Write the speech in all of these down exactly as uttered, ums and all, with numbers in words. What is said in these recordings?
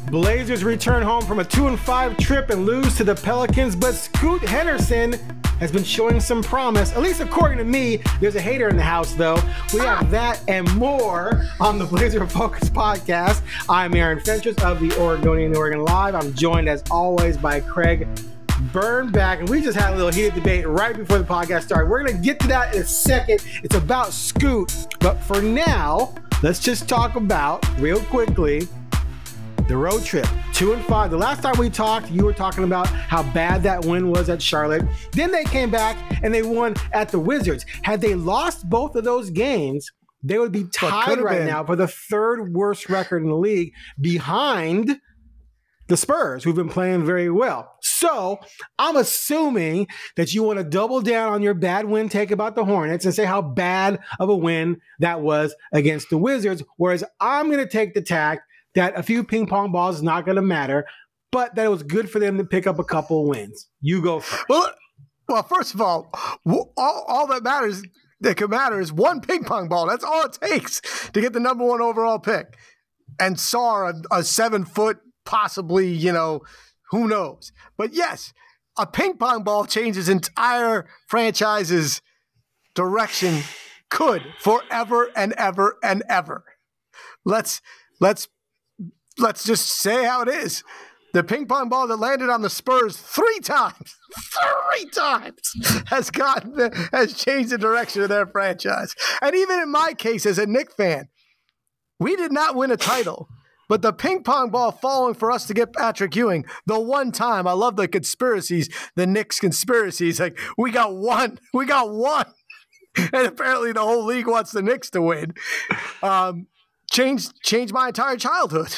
Blazers return home from a two and five trip and lose to the Pelicans, but Scoot Henderson has been showing some promise, at least according to me. There's a hater in the house, though. We have that and more on the Blazer Focus podcast. I'm Aaron Fentress of the Oregonian Oregon Live. I'm joined, as always, by Craig Birnbach, and we just had a little heated debate right before the podcast started. We're going to get to that in a second. It's about Scoot, but for now, let's just talk about, real quickly, the road trip, two and five. The last time we talked, you were talking about how bad that win was at Charlotte. Then they came back and they won at the Wizards. Had they lost both of those games, they would be tied right been. now for the third worst record in the league, behind the Spurs, who've been playing very well. So I'm assuming that you want to double down on your bad win take about the Hornets and say how bad of a win that was against the Wizards, whereas I'm going to take the tack that a few ping pong balls is not going to matter, but that it was good for them to pick up a couple wins. You go first. Well, well, first of all, all, all that matters, that could matter is one ping pong ball. That's all it takes to get the number one overall pick. And Sarr, a, a seven foot, possibly, you know, who knows. But yes, a ping pong ball changes entire franchise's direction, could, forever and ever and ever. Let's, let's, Let's just say how it is. The ping pong ball that landed on the Spurs three times, three times, has gotten the, has changed the direction of their franchise. And even in my case, as a Knicks fan, we did not win a title, but the ping pong ball falling for us to get Patrick Ewing, the one time, I love the conspiracies, the Knicks conspiracies, like we got one, we got one. And apparently the whole league wants the Knicks to win. Um, changed, changed my entire childhood.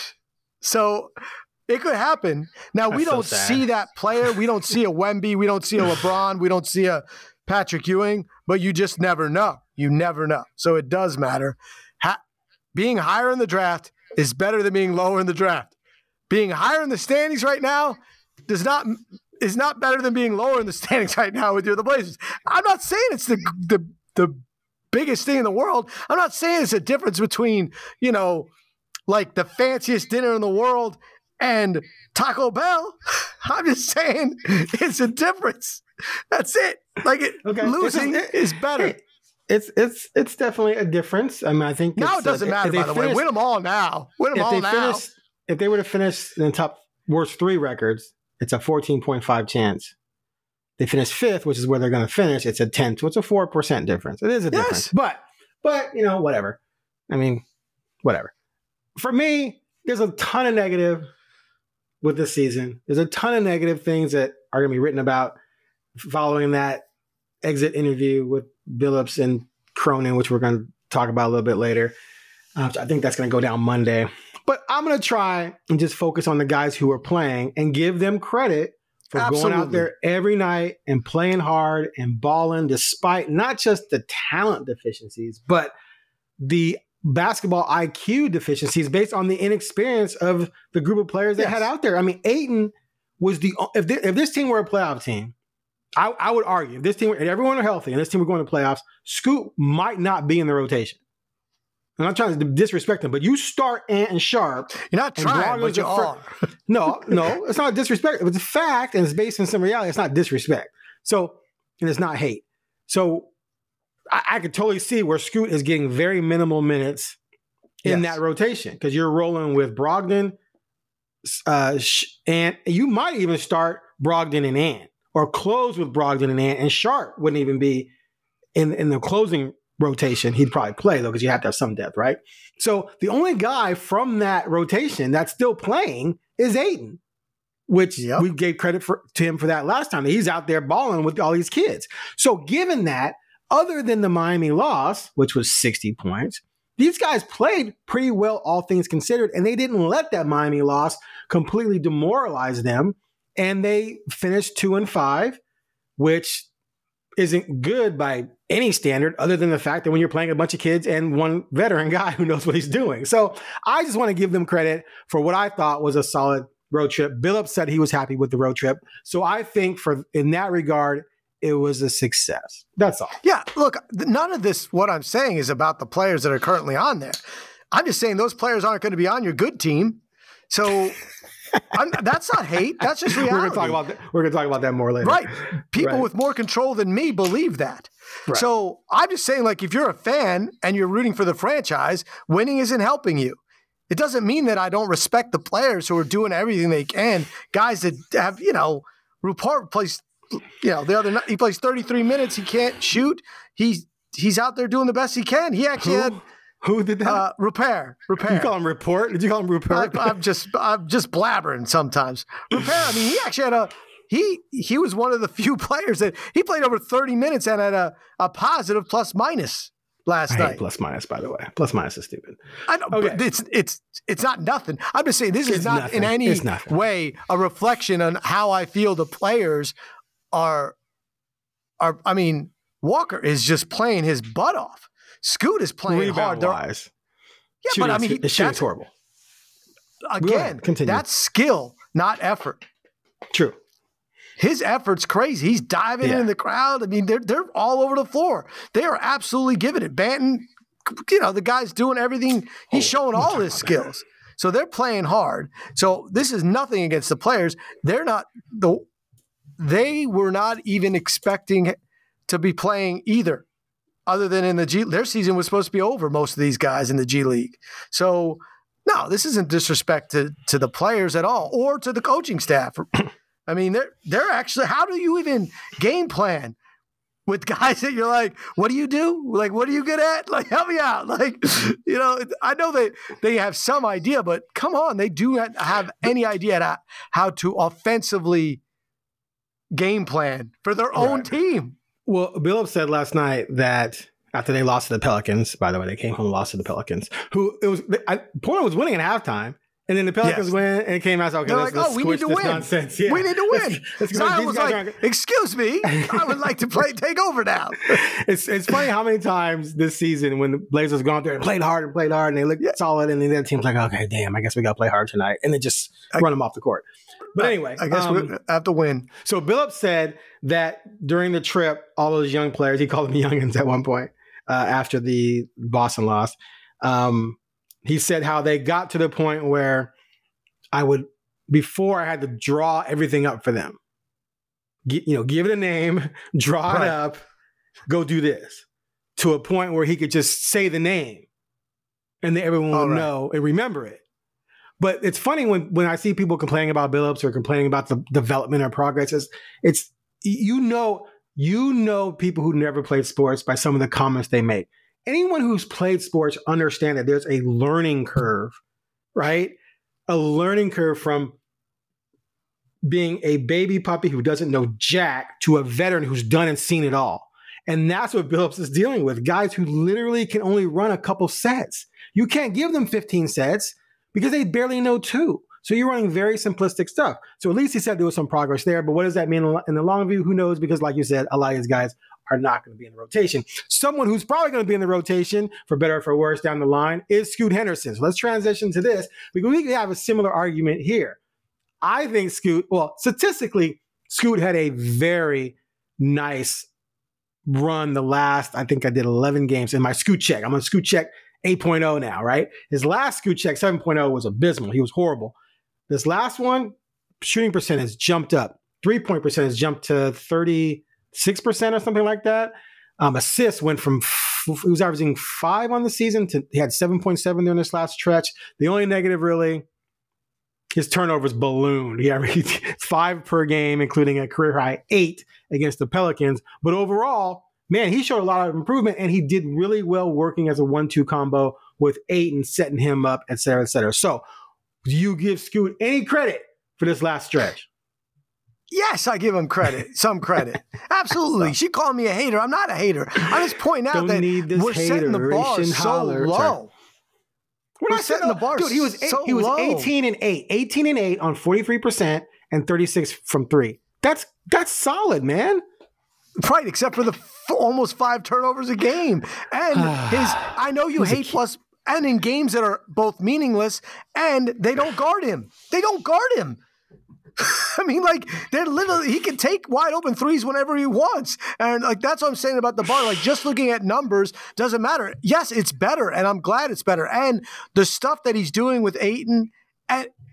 So it could happen. Now, we That's don't so see that player. We don't see a Wemby. We don't see a LeBron. We don't see a Patrick Ewing. But you just never know. You never know. So it does matter. Ha- being higher in the draft is better than being lower in the draft. Being higher in the standings right now does not is not better than being lower in the standings right now with you, the Blazers. I'm not saying it's the the the biggest thing in the world. I'm not saying it's a difference between, you know, like the fanciest dinner in the world and Taco Bell. I'm just saying it's a difference. That's it. Like it, okay. losing it's, it, is better. It's it's it's definitely a difference. I mean, I think now it doesn't uh, matter. By the way, win them all now. Win them all now. Finish, if they were to finish in the top worst three records, it's a fourteen point five chance. They finish fifth, which is where they're going to finish. It's a ten, so it's a four percent difference. It is a yes. difference, but but you know, whatever. I mean, whatever. For me, there's a ton of negative with this season. There's a ton of negative things that are going to be written about following that exit interview with Billups and Cronin, which we're going to talk about a little bit later. Uh, I think that's going to go down Monday. But I'm going to try and just focus on the guys who are playing and give them credit for Absolutely. going out there every night and playing hard and balling despite not just the talent deficiencies, but the basketball I Q deficiencies based on the inexperience of the group of players they yes. had out there. I mean, Ayton was the if this, if this team were a playoff team, I, I would argue if this team, if everyone were healthy and this team were going to playoffs, Scoot might not be in the rotation. I'm not trying to disrespect him, but you start Ant and Sharp. You're not trying, but you are. no, no, it's not disrespect. It's a fact, and it's based on some reality. It's not disrespect. So, and it's not hate. So, I, I could totally see where Scoot is getting very minimal minutes in yes. that rotation because you're rolling with Brogdon, uh, and you might even start Brogdon and Ant, or close with Brogdon and Ant, and Sharp wouldn't even be in in the closing rotation. He'd probably play though because you have to have some depth, right? So the only guy from that rotation that's still playing is Ayton, which yep. we gave credit for to him for that last time. He's out there balling with all these kids. So given that, other than the Miami loss, which was sixty points, these guys played pretty well, all things considered, and they didn't let that Miami loss completely demoralize them. And they finished two and five, which isn't good by any standard other than the fact that when you're playing a bunch of kids and one veteran guy who knows what he's doing. So I just want to give them credit for what I thought was a solid road trip. Billups said he was happy with the road trip. So I think for in that regard, it was a success. That's all. Yeah, look, none of this, what I'm saying, is about the players that are currently on there. I'm just saying those players aren't going to be on your good team. So I'm, that's not hate. That's just reality. We're gonna talk about that. We're gonna talk about that more later. Right. People Right. with more control than me believe that. Right. So I'm just saying, like, if you're a fan and you're rooting for the franchise, winning isn't helping you. It doesn't mean that I don't respect the players who are doing everything they can. Guys that have, you know, Rupert plays, you know, the other night he plays thirty-three minutes. He can't shoot. He's he's out there doing the best he can. He actually Who? had Who did that? uh, repair, repair. You call him report? Did you call him I, report? I'm just I'm just blabbering sometimes. Repair. I mean, he actually had a he he was one of the few players that he played over thirty minutes and had a, a positive plus minus last I night. hate plus minus, by the way. Plus minus is stupid. I know, Okay. but it's it's it's not nothing. I'm just saying this is It's not nothing. in any It's nothing. way a reflection on how I feel the players are are I mean, Walker is just playing his butt off. Scoot is playing hard. Rebound They're- wise, Yeah, but I mean, he, the shooting's that's, horrible. again, continue. that's skill, not effort. True. His effort's crazy. He's diving Yeah. in the crowd. I mean, they're they're all over the floor. They are absolutely giving it. Banton, you know, the guy's doing everything. He's Oh, showing we'll all talk his about skills. So they're playing hard. So this is nothing against the players. They're not the. They were not even expecting to be playing either, other than in the G. Their season was supposed to be over. Most of these guys in the G League. So no, this isn't disrespect to to the players at all, or to the coaching staff. I mean, they're they're actually. How do you even game plan with guys that you're like, what do you do? Like, what are you good at? Like, help me out. Like, you know, I know they they have some idea, but come on, they do not have any idea how, how to offensively game plan for their own Right. team. Well, Billups said last night that after they lost to the Pelicans, by the way, they came home and lost to the Pelicans, who it was I, Portland was winning at halftime. And then the Pelicans Yes. win, and it came out. Okay, They're let's, like, let's oh, we need squish to this win. nonsense. Yeah. We need to win. Let's, let's go. Zion These was guys like, aren't- excuse me, I would like to play take over now. it's it's funny how many times this season when the Blazers go out there and played hard and played hard and they look solid, and then the other team's like, okay, damn, I guess we got to play hard tonight, and they just I- run them off the court. But anyway, I guess um, we have to win. So Billups said that during the trip, all those young players, he called them youngins at one point uh, after the Boston loss. Um, he said how they got to the point where I would, before I had to draw everything up for them. G- you know, give it a name, draw Right. it up, go do this. To a point where he could just say the name and then everyone All would right. know and remember it. But it's funny when, when I see people complaining about Billups or complaining about the development or progress. It's, it's you know you know people who never played sports by some of the comments they make. Anyone who's played sports understand that there's a learning curve, right? A learning curve from being a baby puppy who doesn't know jack to a veteran who's done and seen it all. And that's what Billups is dealing with. Guys who literally can only run a couple sets. You can't give them fifteen sets because they barely know two. So you're running very simplistic stuff. So at least he said there was some progress there. But what does that mean in the long view? Who knows? Because like you said, a lot of these guys are not going to be in the rotation. Someone who's probably going to be in the rotation, for better or for worse, down the line is Scoot Henderson. So let's transition to this because we can have a similar argument here. I think Scoot, well, statistically, Scoot had a very nice run the last, I think I did eleven games in my Scoot check. I'm on Scoot check eight point oh now, right? His last Scoot check, seven point oh, was abysmal. He was horrible. This last one, shooting percent has jumped up. Three-point percent has jumped to thirty-six percent or something like that. Um, assists went from, f- he was averaging five on the season to, he had seven point seven during this last stretch. The only negative really, his turnovers ballooned. He averaged five per game, including a career high eight against the Pelicans. But overall, man, he showed a lot of improvement, and he did really well working as a one two combo with Ayton, setting him up, et cetera, et cetera. So do you give Scoot any credit for this last stretch? Yes, I give him credit, some credit. Absolutely. She called me a hater. I'm not a hater. I'm just pointing out Don't that need this we're setting the bar hateration so holler. low. Sorry. We're We're not setting the bar Dude, he was eight, so he was low. eighteen and eight. eighteen and eight on forty-three percent and thirty-six from three. That's that's solid, man. Right, except for the f- almost five turnovers a game. And his, I know you He's a hate kid. plus, and in games that are both meaningless, and they don't guard him. They don't guard him. I mean, like, they're literally, he can take wide open threes whenever he wants. And, like, that's what I'm saying about the bar. Like, just looking at numbers doesn't matter. Yes, it's better, and I'm glad it's better. And the stuff that he's doing with Ayton, and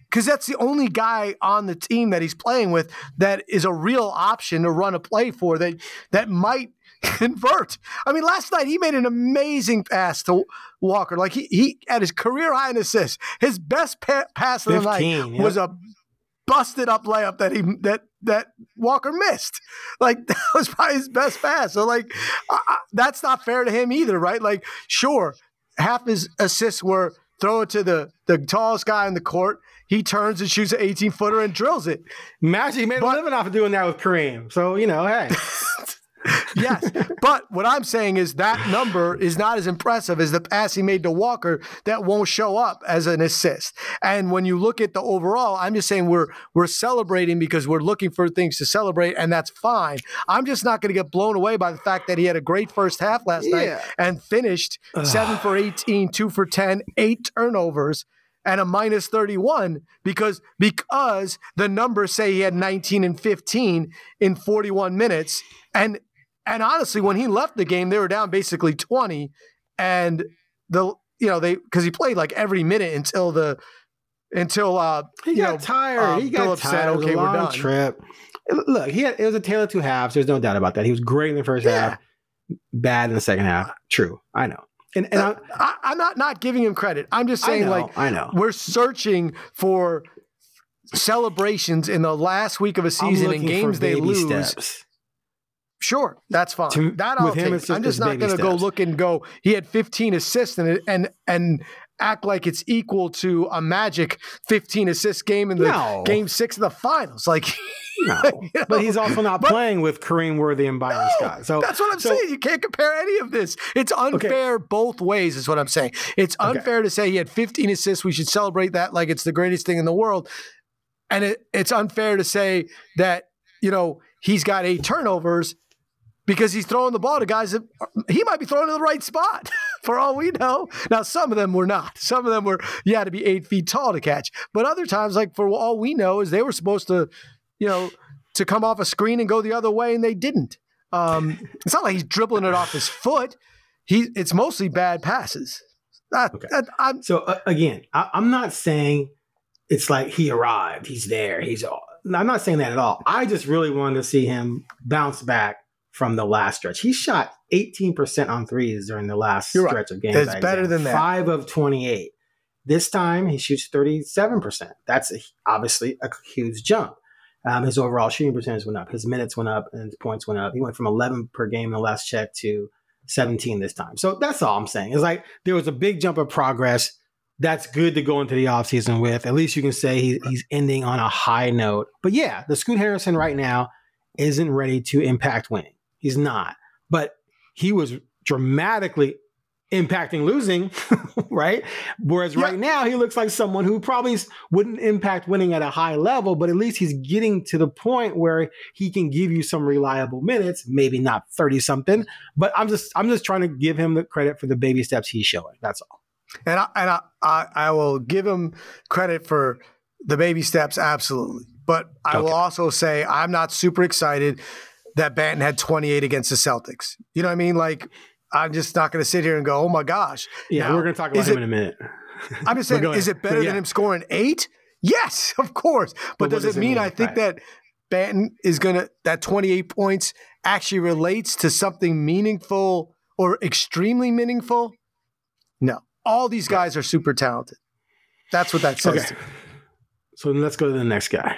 because that's the only guy on the team that he's playing with that is a real option to run a play for that that might convert. I mean, last night he made an amazing pass to Walker. Like he he had his career high in assists. His best pa- pass of the night yep. was a busted up layup that he that that Walker missed. Like that was probably his best pass. So like uh, that's not fair to him either, right? Like sure, half his assists were throw it to the the tallest guy in the court. He turns and shoots an eighteen footer and drills it. Magic made but, a living off of doing that with Kareem. So you know, hey. Yes, but what I'm saying is that number is not as impressive as the pass he made to Walker that won't show up as an assist. And when you look at the overall, I'm just saying we're we're celebrating because we're looking for things to celebrate, and that's fine. I'm just not going to get blown away by the fact that he had a great first half last yeah. night and finished seven for eighteen, two for ten, eight turnovers, and a minus thirty-one because because the numbers say he had nineteen and fifteen in forty-one minutes. And And honestly, when he left the game, they were down basically twenty, and the you know they because he played like every minute until the until uh he you got know, tired. Uh, he got Phillips tired. said, it was "Okay, a long we're done." Trip. Look, he had, it was a tale of two halves. There's no doubt about that. He was great in the first Yeah. half, bad in the second half. True, I know. And, and uh, I, I'm not not giving him credit. I'm just saying, I know, like I know we're searching for celebrations in the last week of a season and games they lose. Steps. Sure, that's fine. To, that I'll take. Just, I'm just not going to go look and go, he had fifteen assists and and and act like it's equal to a Magic fifteen assist game in the no. game six of the finals. Like, no, you know? But he's also not but, playing with Kareem Worthy and Byron no, Scott. So that's what I'm so, saying. You can't compare any of this. It's unfair okay. both ways is what I'm saying. It's unfair okay. to say he had fifteen assists. We should celebrate that like it's the greatest thing in the world. And it, it's unfair to say that, you know, he's got eight turnovers because he's throwing the ball to guys that he might be throwing to the right spot for all we know. Now, some of them were not. Some of them were, you had to be eight feet tall to catch. But other times, like for all we know, is they were supposed to, you know, to come off a screen and go the other way, and they didn't. Um, it's not like he's dribbling it off his foot. He, it's mostly bad passes. That, okay. that, I'm, so uh, again, I, I'm not saying it's like he arrived, he's there, he's all. I'm not saying that at all. I just really wanted to see him bounce back from the last stretch. He shot eighteen percent on threes during the last You're stretch right. of games. It's better than that. Five of twenty-eight. This time he shoots thirty-seven percent. That's a, obviously a huge jump. Um, his overall shooting percentage went up. His minutes went up and his points went up. He went from eleven per game in the last check to seventeen this time. So that's all I'm saying. It's like there was a big jump of progress. That's good to go into the offseason with. At least you can say he, he's ending on a high note. But yeah, the Scoot Harrison right now isn't ready to impact winning. He's not. But he was dramatically impacting losing, right? Whereas yeah. right now he looks like someone who probably wouldn't impact winning at a high level, but at least he's getting to the point where he can give you some reliable minutes, maybe not thirty-something. But I'm just I'm just trying to give him the credit for the baby steps he's showing. That's all. And I, and I, I, I will give him credit for the baby steps, absolutely. But I okay. will also say I'm not super excited that Banton had twenty-eight against the Celtics. You know what I mean? Like, I'm just not going to sit here and go, oh, my gosh. Yeah, now, we're going to talk about him it, in a minute. I'm just saying, is it better yeah. than him scoring eight? Yes, of course. But, but does, does it mean, mean I think right. that Banton is going to – that twenty-eight points actually relates to something meaningful or extremely meaningful? No. All these guys are super talented. That's what that says okay. to me. So then let's go to the next guy.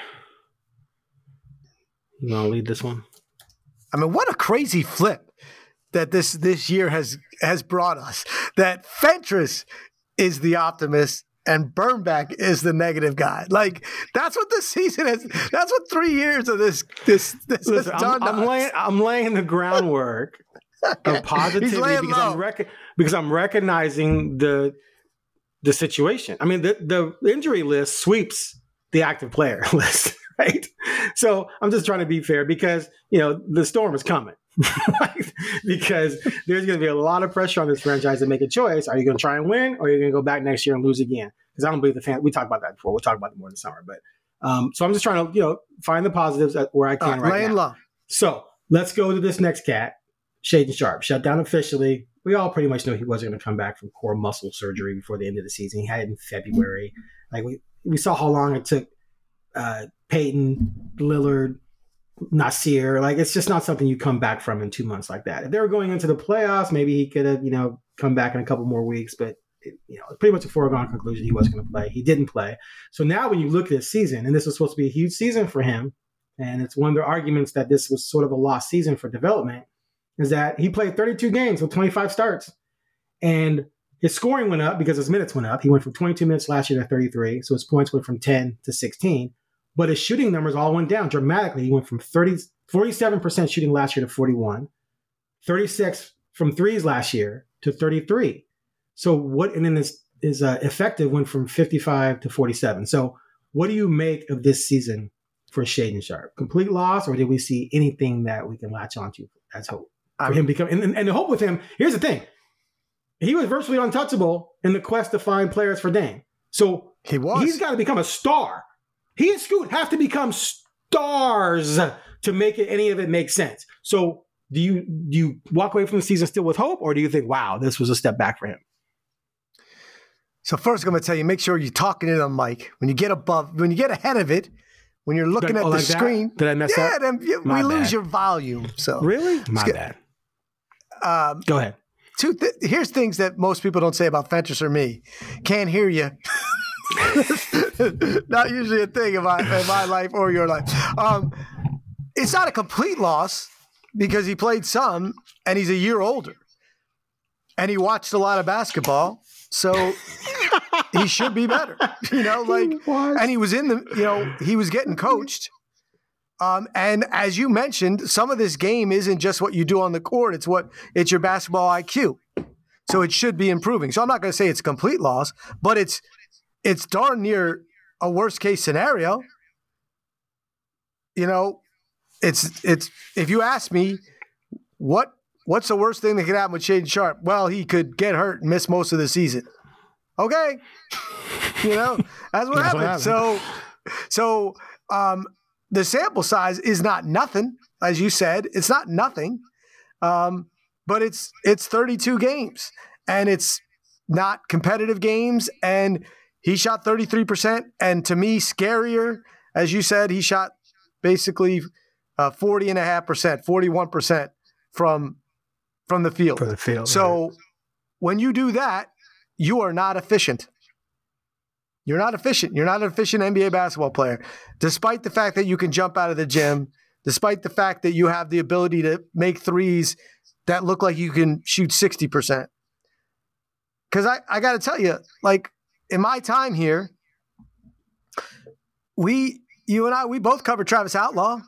You want to lead this one? I mean, what a crazy flip that this this year has has brought us. That Fentress is the optimist and Bernbach is the negative guy. Like, that's what this season has. That's what three years of this this this Listen, has done. I'm, I'm laying I'm laying the groundwork okay. of positivity because low. I'm rec- because I'm recognizing the the situation. I mean, the the injury list sweeps the active player list. Right. So I'm just trying to be fair because, you know, the storm is coming. Right? Because there's going to be a lot of pressure on this franchise to make a choice. Are you going to try and win or are you going to go back next year and lose again? Because I don't believe the fan. We talked about that before. We'll talk about it more in the summer. But um, so I'm just trying to, you know, find the positives where I can uh, right now. Low. So let's go to this next cat, Shaedon Sharpe. Shut down officially. We all pretty much knew he wasn't going to come back from core muscle surgery before the end of the season. He had it in February. Like we, we saw how long it took uh, Peyton, Lillard, Nasir. Like, it's just not something you come back from in two months like that. If they were going into the playoffs, maybe he could have, you know, come back in a couple more weeks. But, it, you know, pretty much a foregone conclusion he wasn't going to play. He didn't play. So now when you look at this season, and this was supposed to be a huge season for him, and it's one of the arguments that this was sort of a lost season for development, is that he played thirty-two games with twenty-five starts. And his scoring went up because his minutes went up. He went from twenty-two minutes last year to thirty-three. So his points went from ten to sixteen. But his shooting numbers all went down dramatically. He went from thirty, forty-seven percent shooting last year to forty-one. thirty-six from threes last year to thirty-three. So what, and then his, his uh, effective went from fifty-five to forty-seven. So what do you make of this season for Shaedon Sharpe? Complete loss, or did we see anything that we can latch onto as hope for I'm, him become? And, and, and the hope with him, here's the thing. He was virtually untouchable in the quest to find players for Dame. So he was. He's got to become a star. He and Scoot have to become stars to make it, any of it make sense. So do you do you walk away from the season still with hope, or do you think, wow, this was a step back for him? So first, I'm going to tell you, make sure you're talking it on mic. When you get above, when you get ahead of it, when you're looking at oh, the like screen, that? Did I mess yeah, up? then you, we bad. lose your volume. So really, my get, bad. Um, Go ahead. Two th- here's things that most people don't say about Fentress or me. Can't hear you. Not usually a thing in my, in my life or your life. Um, it's not a complete loss because he played some and he's a year older. And he watched a lot of basketball. So he should be better. You know, like, and he was in the, you know, he was getting coached. Um, and as you mentioned, some of this game isn't just what you do on the court. It's what it's your basketball I Q. So it should be improving. So I'm not going to say it's a complete loss, but it's it's darn near a worst case scenario. You know, it's it's if you ask me what what's the worst thing that could happen with Shaedon Sharpe? Well, he could get hurt and miss most of the season. Okay, you know that's what that's happened. What happened. So so. Um, The sample size is not nothing, as you said. It's not nothing, um, but it's it's thirty-two games, and it's not competitive games. And he shot thirty-three percent, and to me, scarier, as you said, he shot basically uh, forty and a half percent, forty-one percent from from the field. For the field. So right. When you do that, you are not efficient. You're not efficient. You're not an efficient N B A basketball player, despite the fact that you can jump out of the gym, despite the fact that you have the ability to make threes that look like you can shoot sixty percent. Because I, I got to tell you, like, in my time here, we, you and I, we both covered Travis Outlaw.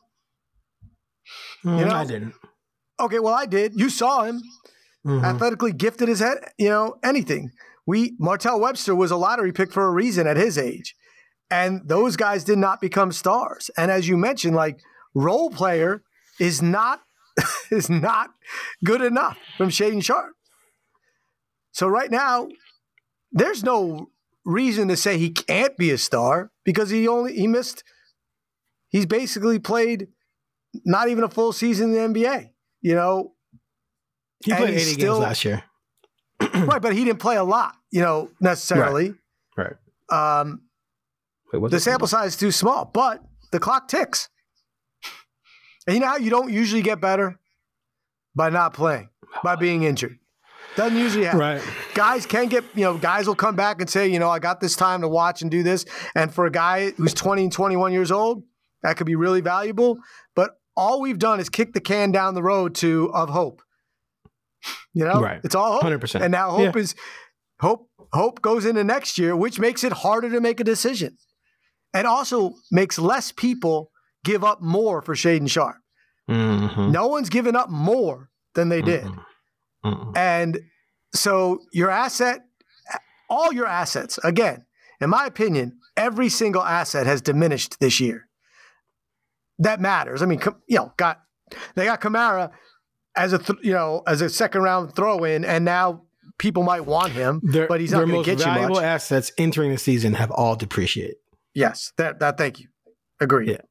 Mm, you know? I didn't. Okay, well, I did. You saw him. Mm-hmm. Athletically gifted as head, you know, anything. We Martell Webster was a lottery pick for a reason at his age. And those guys did not become stars. And as you mentioned, like, role player is not is not good enough from Shaedon Sharpe. So right now, there's no reason to say he can't be a star because he only he missed he's basically played not even a full season in the N B A. You know, he played eighty still, games last year. Right, but he didn't play a lot, you know, necessarily. Right. right. Um, Wait, the sample size is too small, but the clock ticks. And you know how you don't usually get better? By not playing, by being injured. Doesn't usually happen. Right. Guys can get, you know, guys will come back and say, you know, I got this time to watch and do this. And for a guy who's twenty and twenty-one years old, that could be really valuable. But all we've done is kick the can down the road to of hope. You know, right. It's all hope. one hundred percent. And now hope yeah. is hope. Hope goes into next year, which makes it harder to make a decision, and also makes less people give up more for Shaedon Sharpe. Mm-hmm. No one's given up more than they did, mm-hmm. Mm-hmm. and so your asset, all your assets, again, in my opinion, every single asset has diminished this year. That matters. I mean, you know, got they got Kamara as a th- you know as a second round throw in, and now people might want him, their, but he's not going to get you much. Their most valuable assets entering the season have all depreciated. Yes, that that. Thank you. Agreed. Yeah.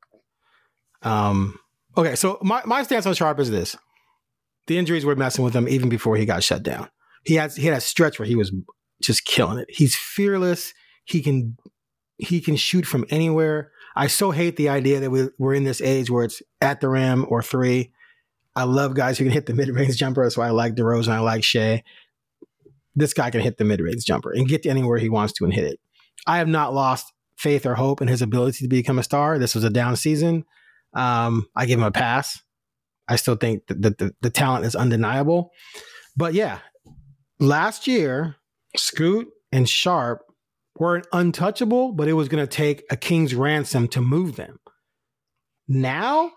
Um. Okay, so my, my stance on Sharpe is this: the injuries were messing with him even before he got shut down. He has he had a stretch where he was just killing it. He's fearless. He can he can shoot from anywhere. I so hate the idea that we, we're in this age where it's at the rim or three. I love guys who can hit the mid-range jumper. That's why I like DeRozan. I like Shea. This guy can hit the mid-range jumper and get to anywhere he wants to and hit it. I have not lost faith or hope in his ability to become a star. This was a down season. Um, I give him a pass. I still think that the, the, the talent is undeniable. But yeah, last year, Scoot and Sharp weren't untouchable, but it was going to take a king's ransom to move them. Now,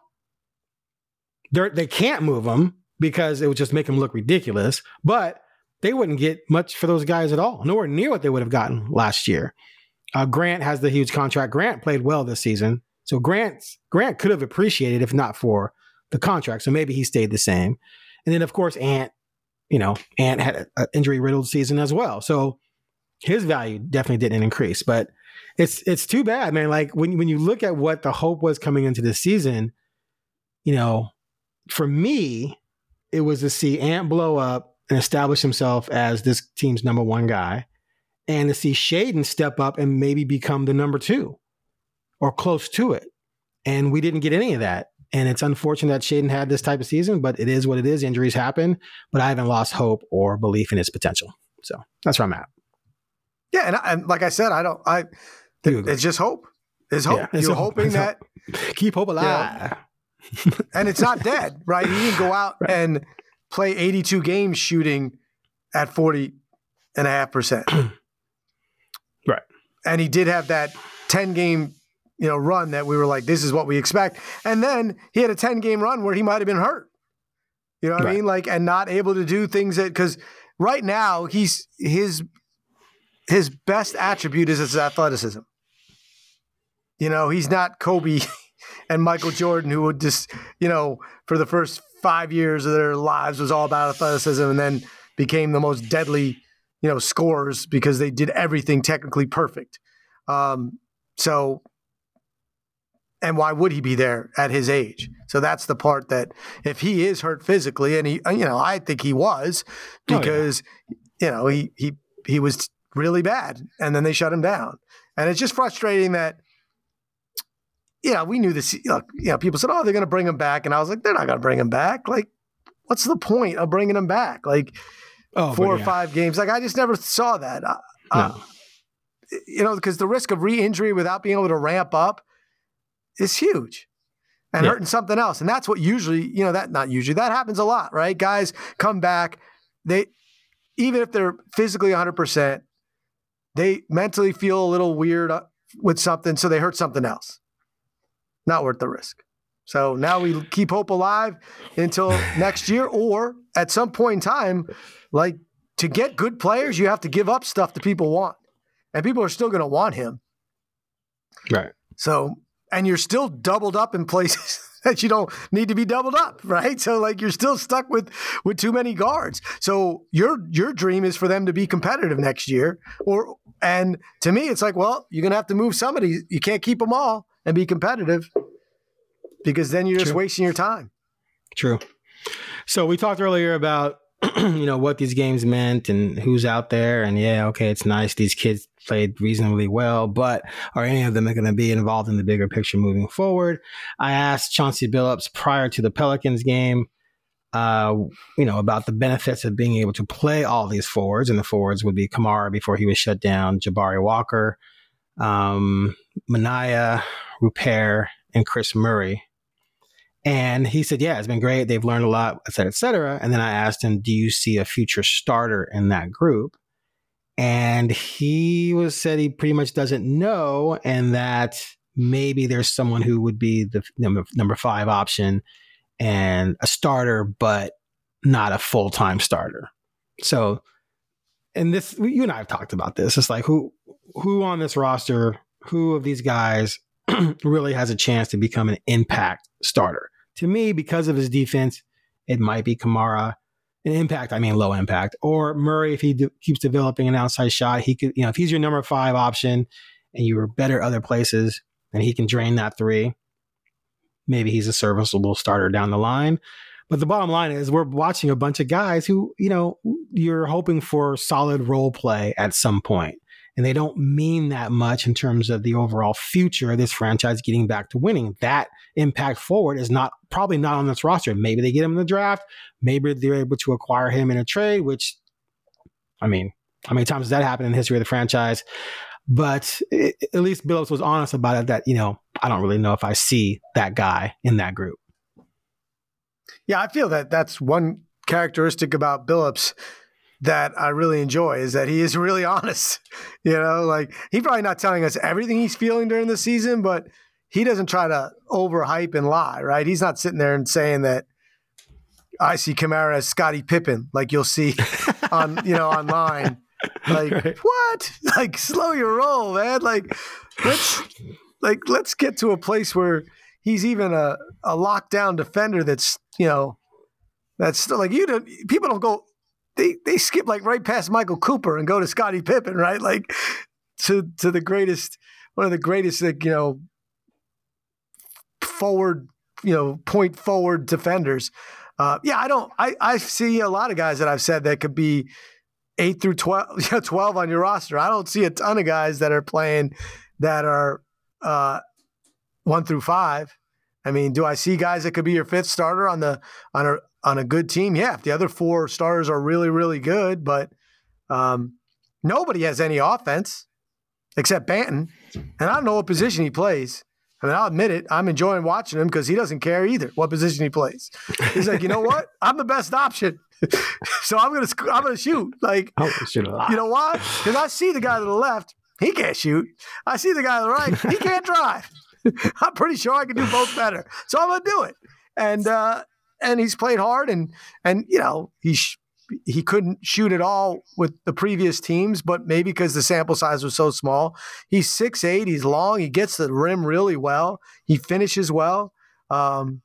they they can't move them because it would just make them look ridiculous, but they wouldn't get much for those guys at all. Nowhere near what they would have gotten last year. Uh, Grant has the huge contract. Grant played well this season. So Grant's, Grant could have appreciated if not for the contract. So maybe he stayed the same. And then, of course, Ant, you know, Ant had an injury-riddled season as well. So his value definitely didn't increase. But it's it's too bad, man. Like, when, when you look at what the hope was coming into this season, you know, for me, it was to see Ant blow up and establish himself as this team's number one guy, and to see Shaedon step up and maybe become the number two or close to it. And we didn't get any of that. And it's unfortunate that Shaedon had this type of season, but it is what it is. Injuries happen, but I haven't lost hope or belief in his potential. So that's where I'm at. Yeah, and, I, and like I said, I don't. I th- it's just hope. It's hope. Yeah, it's You're hope. hoping it's that hope. Keep hope alive. You know, and it's not dead, right? He didn't go out right. and play eighty-two games shooting at forty and a half percent. Right. And he did have that ten game, you know, run that we were like, this is what we expect. And then he had a ten game run where he might have been hurt. You know what right. I mean? Like, and not able to do things that, because right now he's his his best attribute is his athleticism. You know, he's not Kobe and Michael Jordan, who would just, you know, for the first five years of their lives was all about athleticism and then became the most deadly, you know, scorers because they did everything technically perfect. Um, so, and why would he be there at his age? So that's the part that if he is hurt physically, and he, you know, I think he was because, oh, yeah. you know, he, he, he was really bad and then they shut him down. And it's just frustrating that, yeah, we knew this. You know, people said, "Oh, they're going to bring him back," and I was like, "They're not going to bring him back. Like, what's the point of bringing him back? Like, oh, four or yeah. five games. Like, I just never saw that. No. Uh, you know, because the risk of re-injury without being able to ramp up is huge, and yeah. hurting something else. And that's what usually, you know, that not usually that happens a lot, right? Guys come back, they even if they're physically one hundred percent, they mentally feel a little weird with something, so they hurt something else. Not worth the risk. So now we keep hope alive until next year, or at some point in time, like, to get good players, you have to give up stuff that people want. And people are still going to want him. Right. So, and you're still doubled up in places that you don't need to be doubled up, right? So, like, you're still stuck with, with too many guards. So your your dream is for them to be competitive next year. Or and to me, it's like, well, you're going to have to move somebody. You can't keep them all and be competitive, because then you're just True. wasting your time. True. So we talked earlier about, you know, what these games meant and who's out there. And yeah, okay, it's nice. These kids played reasonably well, but are any of them going to be involved in the bigger picture moving forward? I asked Chauncey Billups prior to the Pelicans game, uh, you know, about the benefits of being able to play all these forwards. And the forwards would be Kamara before he was shut down, Jabari Walker, um, Minaya, Rupert, and Chris Murray. And he said, yeah, it's been great. They've learned a lot, et cetera, et cetera. And then I asked him, do you see a future starter in that group? And he was said he pretty much doesn't know, and that maybe there's someone who would be the number, number five option and a starter, but not a full-time starter. So, and this, you and I have talked about this. It's like, who, who on this roster, who of these guys really has a chance to become an impact starter? To me, because of his defense, it might be Kamara. An impact, I mean low impact. Or Murray, if he de- keeps developing an outside shot, he could, you know, if he's your number five option and you were better other places and he can drain that three, maybe he's a serviceable starter down the line. But the bottom line is we're watching a bunch of guys who, you know, you're hoping for solid role play at some point. and they don't mean that much in terms of the overall future of this franchise getting back to winning. That impact forward is not probably not on this roster. Maybe they get him in the draft. Maybe they're able to acquire him in a trade, which, I mean, how many times has that happened in the history of the franchise? But it, at least Billups was honest about it that, you know, I don't really know if I see that guy in that group. Yeah, I feel that that's one characteristic about Billups that I really enjoy, is that he is really honest. You know, like, he's probably not telling us everything he's feeling during the season, but he doesn't try to overhype and lie, right? He's not sitting there and saying that I see Kamara as Scottie Pippen, like you'll see on, you know, online. Like, right. What? Like, slow your roll, man. Like, let's like let's get to a place where he's even a, a lockdown defender that's, you know, that's still like, you don't, people don't go, they they skip like right past Michael Cooper and go to Scottie Pippen, right? Like, to to the greatest, one of the greatest, like, you know, forward, you know, point forward defenders. Uh, yeah, I don't, I, I see a lot of guys that I've said that could be eight through twelve, you know, twelve on your roster. I don't see a ton of guys that are playing that are uh, one through five. I mean, do I see guys that could be your fifth starter on the on a on a good team? Yeah, if the other four starters are really, really good, but um, nobody has any offense except Banton, and I don't know what position he plays. I mean, I'll admit it. I'm enjoying watching him because he doesn't care either what position he plays. He's like, you know what? I'm the best option. So I'm gonna I'm gonna shoot. Like, shoot you know why? Because I see the guy to the left, he can't shoot. I see the guy to the right, he can't drive. I'm pretty sure I can do both better, so I'm gonna do it. And uh, and he's played hard, and and you know he sh- he couldn't shoot at all with the previous teams, but maybe because the sample size was so small. He's six eight. He's long. He gets to the rim really well. He finishes well. Um,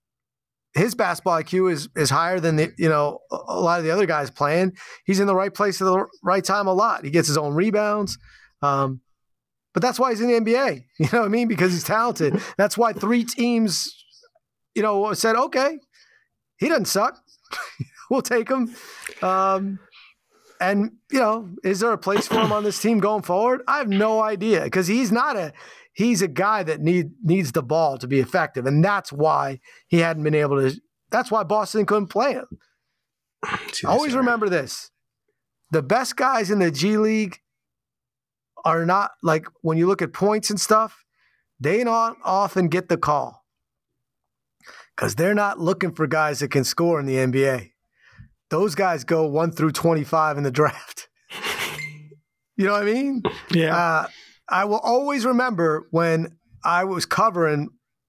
His basketball I Q is is higher than the you know a lot of the other guys playing. He's in the right place at the right time a lot. He gets his own rebounds, um, but that's why he's in the N B A. You know what I mean? Because he's talented. That's why three teams, you know, said, okay, he doesn't suck. We'll take him. Um, and you know, is there a place for him on this team going forward? I have no idea, because he's not a. He's a guy that need, needs the ball to be effective, and that's why he hadn't been able to – that's why Boston couldn't play him. Always remember this. The best guys in the G League are not – like, when you look at points and stuff, they don't often get the call because they're not looking for guys that can score in the N B A. Those guys go one through twenty-five in the draft. You know what I mean? Yeah. Uh, I will always remember when I was covering,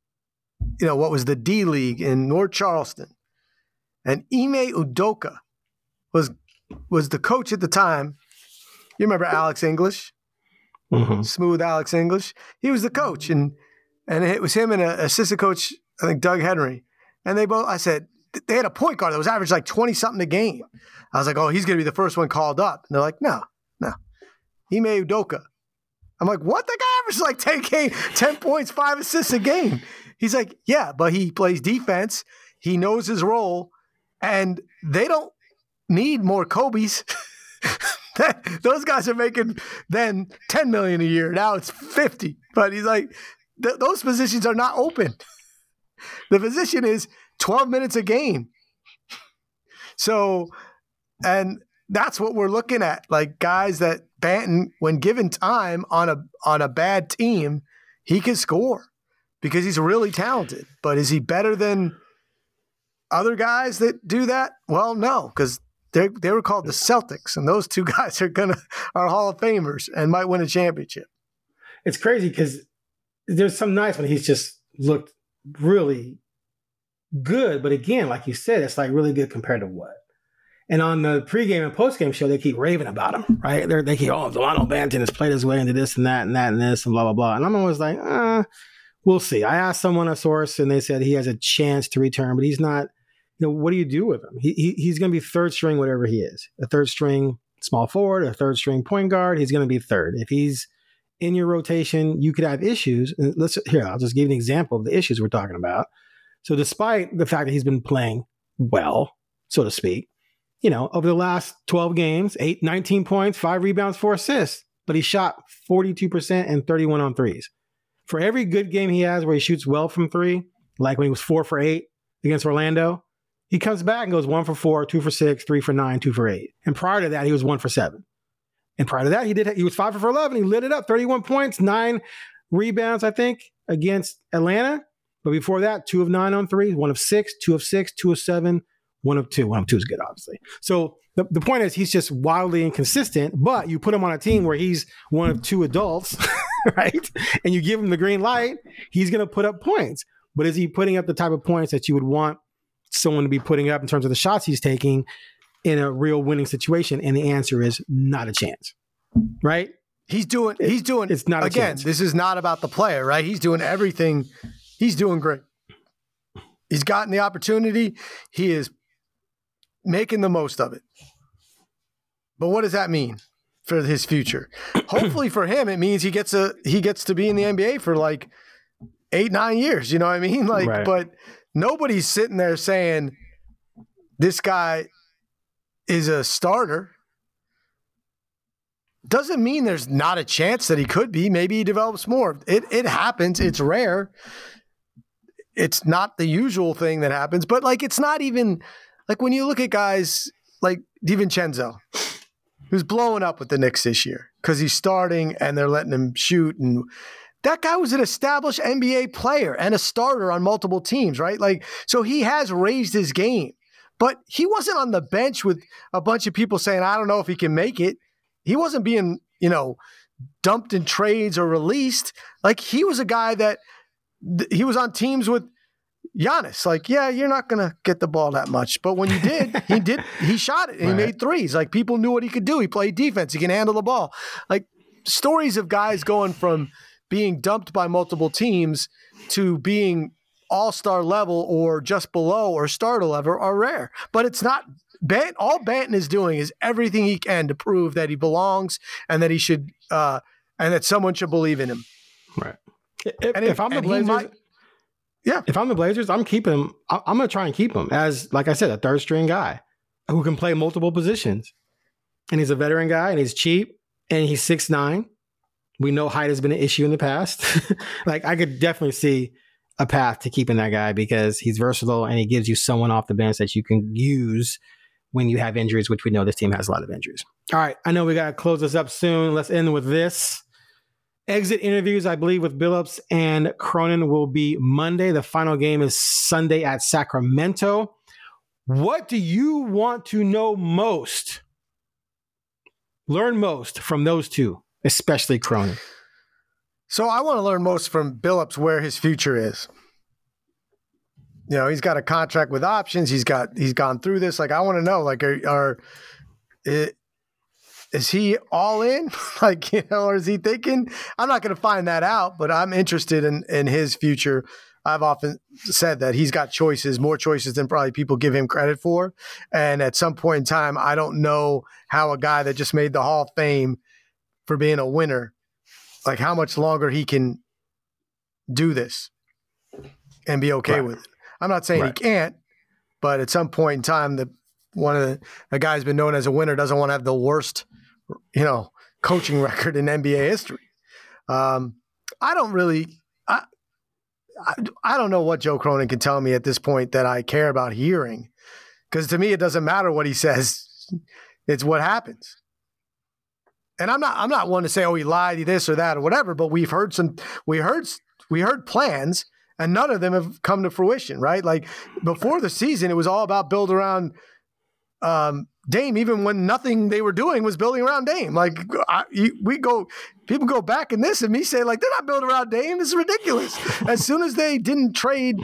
you know, what was the D League in North Charleston, and Ime Udoka was was the coach at the time. You remember Alex English? Mm-hmm. Smooth Alex English. He was the coach, and and it was him and an assistant coach, I think Doug Henry. And they both, I said, they had a point guard that was average like twenty-something a game. I was like, oh, he's going to be the first one called up. And they're like, no, no. Ime Udoka. I'm like, what? That guy averages like ten, game, ten points, five assists a game. He's like, yeah, but he plays defense. He knows his role. And they don't need more Kobe's. Those guys are making then ten million dollars a year. Now it's fifty. But he's like, th- those positions are not open. The position is twelve minutes a game. So, and that's what we're looking at. Like guys that Banton, when given time on a on a bad team, he can score because he's really talented. But is he better than other guys that do that? Well, no, because they they were called the Celtics, and those two guys are gonna are Hall of Famers and might win a championship. It's crazy because there's some nights when he's just looked really good, but again, like you said, it's like really good compared to what? And on the pregame and postgame show, they keep raving about him, right? They're, they keep, oh, Delano Banton has played his way into this and that and that and this and blah, blah, blah. And I'm always like, uh, we'll see. I asked someone, a source, and they said he has a chance to return, but he's not, you know, what do you do with him? He, he He's going to be third string, whatever he is. A third string small forward, a third string point guard, he's going to be third. If he's in your rotation, you could have issues. And let's here, I'll just give you an example of the issues we're talking about. So despite the fact that he's been playing well, so to speak, you know, over the last twelve games, eight, nineteen points, five rebounds, four assists. but he shot forty-two percent and thirty-one on threes. For every good game he has where he shoots well from three, like when he was four for eight against Orlando, he comes back and goes one for four, two for six, three for nine, two for eight. And prior to that, he was one for seven. And prior to that, he did he was five for eleven. He lit it up, thirty-one points, nine rebounds, I think, against Atlanta. But before that, two of nine on three, one of six, two of six, two of seven, one of two. One of two is good, obviously. So the, the point is he's just wildly inconsistent, but you put him on a team where he's one of two adults, right? And you give him the green light, he's going to put up points. But is he putting up the type of points that you would want someone to be putting up in terms of the shots he's taking in a real winning situation? And the answer is not a chance, right? He's doing, he's doing, it's not a again, chance. This is not about the player, right? He's doing everything. He's doing great. He's gotten the opportunity. He is making the most of it. But what does that mean for his future? Hopefully for him, it means he gets a he gets to be in the N B A for like eight, nine years. You know what I mean? Like, right. But nobody's sitting there saying this guy is a starter. Doesn't mean there's not a chance that he could be. Maybe he develops more. It it happens. It's rare. It's not the usual thing that happens, but like it's not even like when you look at guys like DiVincenzo, who's blowing up with the Knicks this year because he's starting and they're letting him shoot. And that guy was an established N B A player and a starter on multiple teams, right? Like, so he has raised his game, but he wasn't on the bench with a bunch of people saying, I don't know if he can make it. He wasn't being, you know, dumped in trades or released. Like he was a guy that th- he was on teams with Giannis. Like, yeah, you're not going to get the ball that much. But when you did, he did, he shot it and right. He made threes. Like people knew what he could do. He played defense. He can handle the ball. Like stories of guys going from being dumped by multiple teams to being all-star level or just below or starter level are rare. But it's not, Bant, all Banton is doing is everything he can to prove that he belongs and that he should, uh, and that someone should believe in him. Right. If, and if, if I'm the Blazers, might, yeah. If I'm the Blazers, I'm keeping him. I'm going to try and keep him as, like I said, a third string guy who can play multiple positions. And he's a veteran guy and he's cheap and he's six nine. We know height has been an issue in the past. Like I could definitely see a path to keeping that guy because he's versatile and he gives you someone off the bench that you can use when you have injuries, which we know this team has a lot of injuries. All right. I know we got to close this up soon. Let's end with this. Exit interviews, I believe, with Billups and Cronin will be Monday. The final game is Sunday at Sacramento. What do you want to know most? Learn most from those two, especially Cronin. So I want to learn most from Billups where his future is. You know, he's got a contract with options. He's got he's gone through this. Like I want to know, like, are, are it, is he all in? Like, you know, or is he thinking? I'm not going to find that out, but I'm interested in in his future. I've often said that he's got choices, more choices than probably people give him credit for. And at some point in time, I don't know how a guy that just made the Hall of Fame for being a winner, like how much longer he can do this and be okay right. with it. I'm not saying right. he can't, but at some point in time, the one of the, the guys been known as a winner doesn't want to have the worst, you know, coaching record in N B A history. Um, I don't really, I, I, I don't know what Joe Cronin can tell me at this point that I care about hearing, because to me it doesn't matter what he says; it's what happens. And I'm not, I'm not one to say, oh, he lied, he this or that or whatever. But we've heard some, we heard, we heard plans. And none of them have come to fruition, right? Like before the season, it was all about build around um, Dame, even when nothing they were doing was building around Dame. Like I, we go, people go back in this and me say like, they're not building around Dame. This is ridiculous. As soon as they didn't trade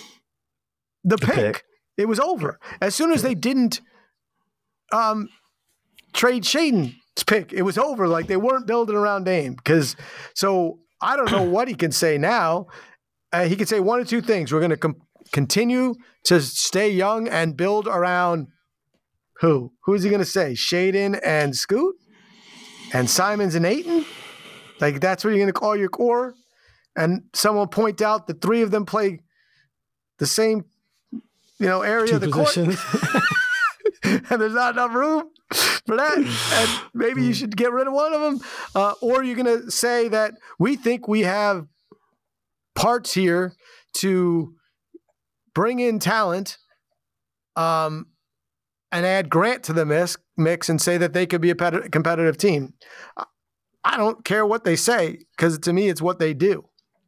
the pick, pick, it was over. As soon as they didn't um, trade Shaedon's pick, it was over. Like they weren't building around Dame. Because so I don't know what he can say now. Uh, he could say one or two things. We're going to com- continue to stay young and build around who? Who is he going to say? Shaedon and Scoot? And Simons and Ayton? Like, that's what you're going to call your core? And someone point out the three of them play the same, you know, area two of the positions. court. and there's not enough room for that, and maybe you should get rid of one of them, uh, or you're going to say that we think we have parts here to bring in talent, um, and add Grant to the mix, mix and say that they could be a pet- competitive team. I don't care what they say, because to me, it's what they do.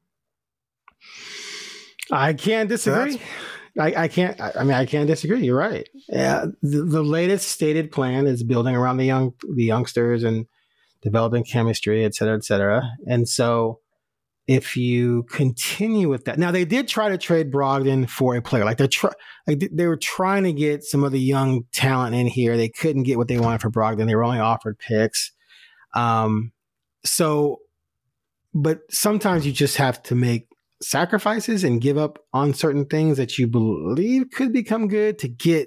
I can't disagree. So I, I can't. I mean, I can't disagree. You're right. Yeah, the, the latest stated plan is building around the young, the youngsters, and developing chemistry, et cetera, et cetera. And so, if you continue with that, now they did try to trade Brogdon for a player. Like they're try, like they were trying to get some of the young talent in here. They couldn't get what they wanted for Brogdon. They were only offered picks. Um, so, but sometimes you just have to make sacrifices and give up on certain things that you believe could become good to get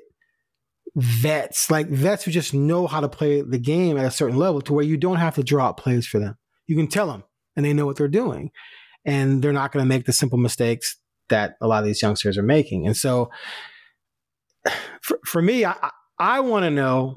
vets, like vets who just know how to play the game at a certain level to where you don't have to draw up plays for them. You can tell them and they know what they're doing, and they're not going to make the simple mistakes that a lot of these youngsters are making. And so for, for me, I, I want to know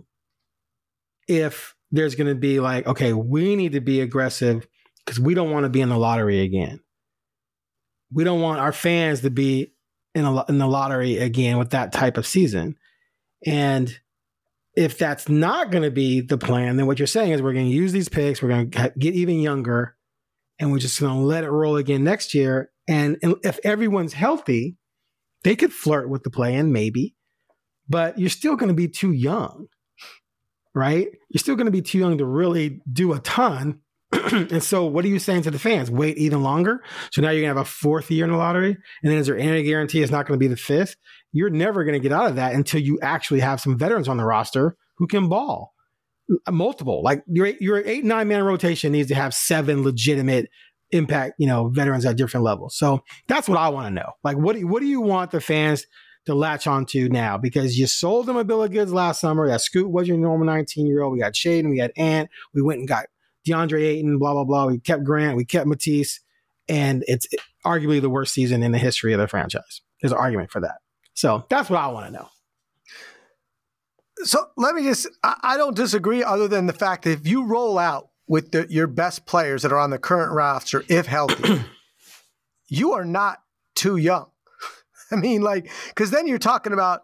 if there's going to be like, okay, we need to be aggressive because we don't want to be in the lottery again. We don't want our fans to be in, a, in the lottery again with that type of season. And if that's not going to be the plan, then what you're saying is we're going to use these picks, we're going to get even younger, and we're just going to let it roll again next year. And, and if everyone's healthy, they could flirt with the play-in maybe, but you're still going to be too young, right? You're still going to be too young to really do a ton. And so what are you saying to the fans? Wait even longer? So now you're going to have a fourth year in the lottery? And then is there any guarantee it's not going to be the fifth? You're never going to get out of that until you actually have some veterans on the roster who can ball. Multiple. Like your, your eight, nine man rotation needs to have seven legitimate impact, you know, veterans at different levels. So that's what I want to know. Like, what do, what do you want the fans to latch onto now? Because you sold them a bill of goods last summer. That Scoot was your normal nineteen-year-old. We got Shaden. We had Ant. We went and got DeAndre Ayton, blah, blah, blah. We kept Grant. We kept Matisse. And it's arguably the worst season in the history of the franchise. There's an argument for that. So that's what I want to know. So let me just, I, I don't disagree other than the fact that if you roll out with the, your best players that are on the current roster, if healthy, you are not too young. I mean, like, because then you're talking about,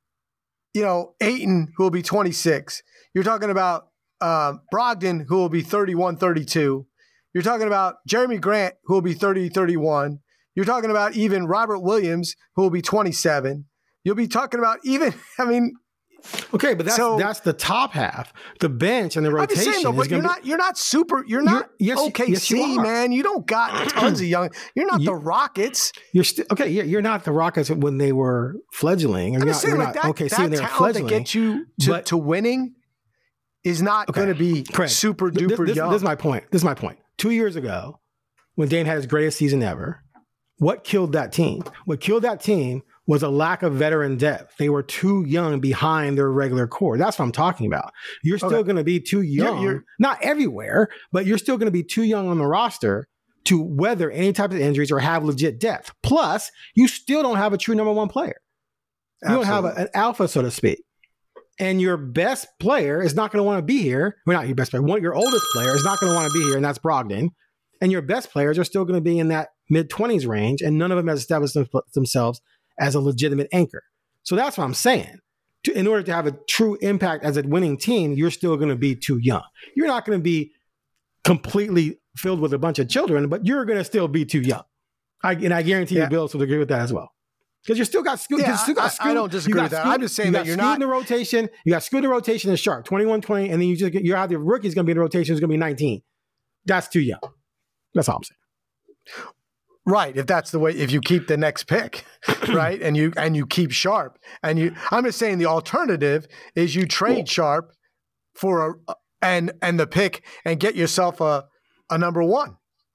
you know, Ayton, who will be twenty-six. You're talking about um, Brogdon, who will be thirty-one, thirty-two. You're talking about Jeremy Grant, who will be thirty, thirty-one. You're talking about even Robert Williams, who will be twenty-seven. You'll be talking about even, I mean, okay, but that's so, that's the top half. The bench and the rotation. I'm just saying, though, but you're be, not you're not super. You're not you're, yes, O K C, yes, you man. You don't got tons of young. You're not you, the Rockets. You're still okay. You're, you're not the Rockets when they were fledgling. Or I'm you're just not, saying, you're like not that. O K C That when they were talent fledgling. that gets you to, but, to winning is not okay, going to be correct. super this, duper this, young. This is my point. This is my point. Two years ago, when Dame had his greatest season ever, what killed that team? What killed that team was a lack of veteran depth. They were too young behind their regular core. That's what I'm talking about. You're still okay. going to be too young, you're, you're, not everywhere, but you're still going to be too young on the roster to weather any type of injuries or have legit depth. Plus, you still don't have a true number one player. You Absolutely. don't have a, an alpha, so to speak. And your best player is not going to want to be here. Well, not your best player. One, your oldest player is not going to want to be here, and that's Brogdon. And your best players are still going to be in that mid-twenties range, and none of them have established them, themselves as a legitimate anchor. So that's what I'm saying. To, in order to have a true impact as a winning team, you're still going to be too young. You're not going to be completely filled with a bunch of children, but you're going to still be too young. I, and I guarantee yeah. you Bills will agree with that as well. Because you're still got Scoot. Yeah, still got I, Scoot. I don't disagree with that. Scoot, I'm just saying you that you're Scoot not in the rotation. You got Scoot in the rotation and Sharp, twenty-one twenty, and then you just you have the rookie's going to be in the rotation. It's going to be nineteen. That's too young. That's all I'm saying. Right, if that's the way, if you keep the next pick, right, and you and you keep Sharp, and you, I'm just saying the alternative is you trade cool. Sharp for a and and the pick and get yourself a a number one.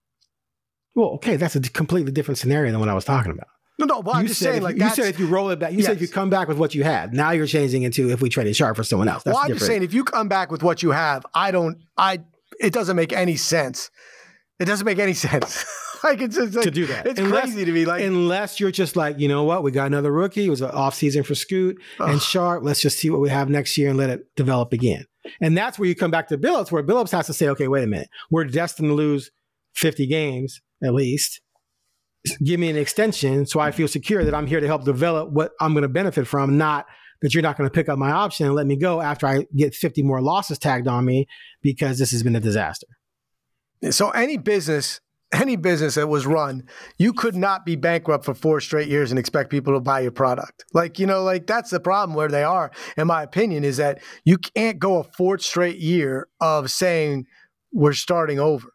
Well, okay, that's a completely different scenario than what I was talking about. No, no, but I'm just saying, if, like you said if you roll it back, you yes. said if you come back with what you had. Now you're changing into if we traded Sharp for someone else. That's well, I'm different. just saying if you come back with what you have, I don't, I, it doesn't make any sense. It doesn't make any sense. like it's just like, to do that. It's unless, crazy to me. Like unless you're just like, you know what, we got another rookie. It was an off season for Scoot ugh. and Sharp. Let's just see what we have next year and let it develop again. And that's where you come back to Billups, where Billups has to say, okay, wait a minute, we're destined to lose fifty games at least. Give me an extension so I feel secure that I'm here to help develop what I'm going to benefit from, not that you're not going to pick up my option and let me go after I get fifty more losses tagged on me because this has been a disaster. So any business, any business that was run, you could not be bankrupt for four straight years and expect people to buy your product. Like, you know, like that's the problem where they are, in my opinion, is that you can't go a fourth straight year of saying we're starting over.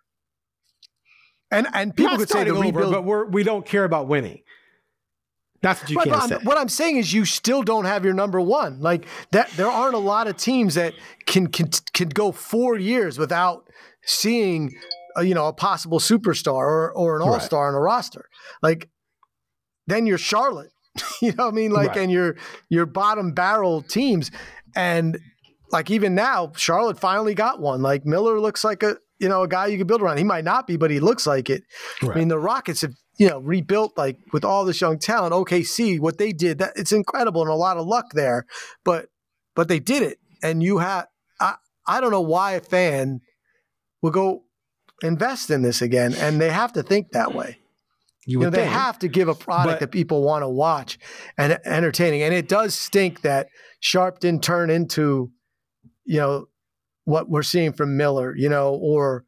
And and people Not could say the over, rebuild, but we're, we don't care about winning. That's what you right, can't I'm, say. What I'm saying is you still don't have your number one. Like that, there aren't a lot of teams that can can, can go four years without seeing, a, you know, a possible superstar or or an all-star right. on a roster. Like then you're Charlotte, you know what I mean? Like, right. and your your bottom barrel teams, and like even now, Charlotte finally got one. Like Miller looks like a you know a guy you can build around. He might not be, but he looks like it. Right. I mean, the Rockets have. You know, rebuilt like with all this young talent. O K C, what they did, that it's incredible and a lot of luck there, but but they did it. And you have, I, I don't know why a fan will go invest in this again, and they have to think that way. You, you know, they think, have to give a product but, that people want to watch and entertaining. And it does stink that Sharp didn't turn into, you know, what we're seeing from Miller, you know, or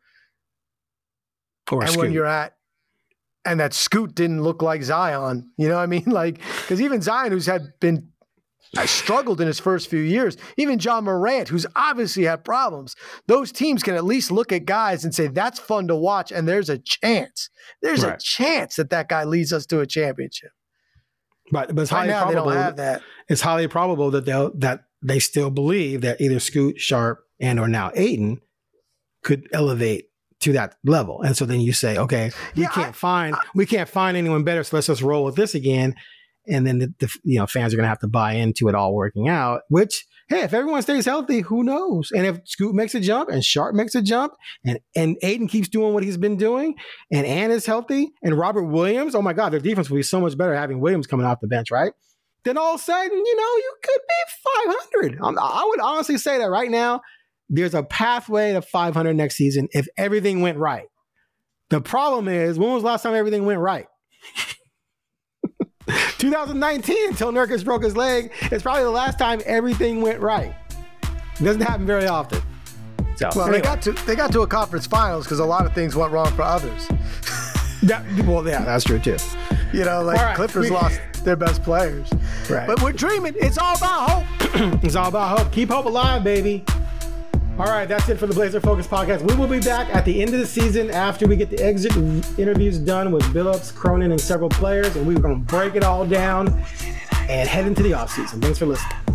or and Scoot. when you're at. And that Scoot didn't look like Zion, you know what I mean? Like, because even Zion, who's had been uh, struggled in his first few years, even John Morant, who's obviously had problems, those teams can at least look at guys and say, that's fun to watch. And there's a chance, there's right. a chance that that guy leads us to a championship. But, but it's right highly now, probable they don't have that. It's highly probable that they'll, that they still believe that either Scoot, Sharp, and or now Ayton could elevate to that level. And so then you say, okay, we yeah, can't I, find, I, we can't find anyone better. So let's just roll with this again. And then the, the you know, fans are going to have to buy into it all working out, which, hey, if everyone stays healthy, who knows? And if Scoot makes a jump and Sharp makes a jump and, and Ayton keeps doing what he's been doing and Ann is healthy and Robert Williams, oh my God, their defense will be so much better having Williams coming off the bench, right? Then all of a sudden, you know, you could be five hundred. I'm, I would honestly say that right now, there's a pathway to five hundred next season if everything went right. The problem is, when was the last time everything went right? twenty nineteen, until Nurkic broke his leg. It's probably the last time everything went right. It doesn't happen very often. So, well, anyway. they got to they got to a conference finals because a lot of things went wrong for others. that, well, yeah, that's true too. You know, like right. Clippers we, lost their best players. Right. But we're dreaming. It's all about hope. It's all about hope. Keep hope alive, baby. All right, that's it for the Blazer Focus podcast. We will be back at the end of the season after we get the exit interviews done with Billups, Cronin, and several players, and we're going to break it all down and head into the offseason. Thanks for listening.